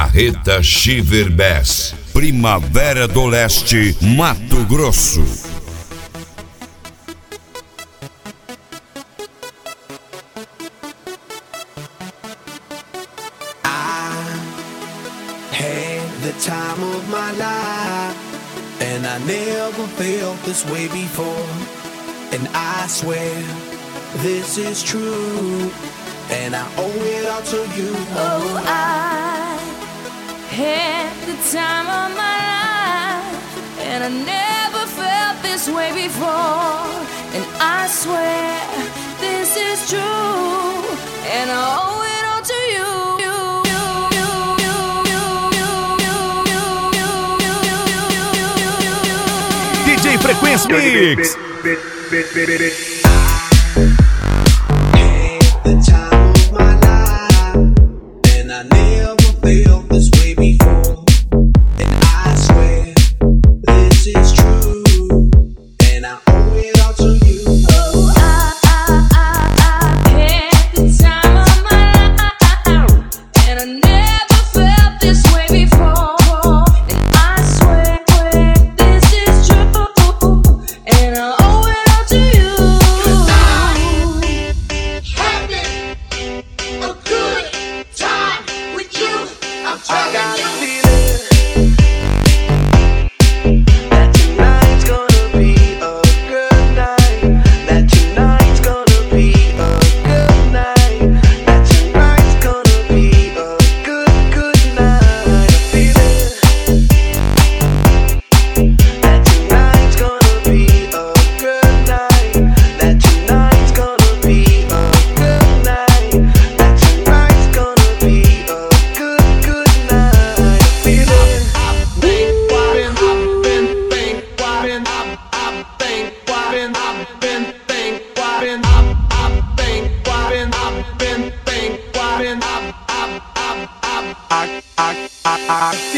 Carreta Shiver Bass, Primavera do Leste, Mato Grosso. The time of my life, and I never felt this way before, and I swear this is true, and I owe it all to you. Oh, I had the time of my life, and I never felt this way before, and I swear this is true, and I owe it all to you. DJ Frequência Mix. The time of my life, and I never felt this way before, and I swear this is true, and I owe it all to you. Oh, I had the time of my life, and I never felt this way before, and I swear this is true, and I owe it all to you. I got a feeling that tonight's gonna be a good night. That tonight's gonna be a good night. That tonight's gonna be a good night. A feeling that tonight's gonna be a good night. That tonight's gonna be a good night. That tonight's gonna be a good night. I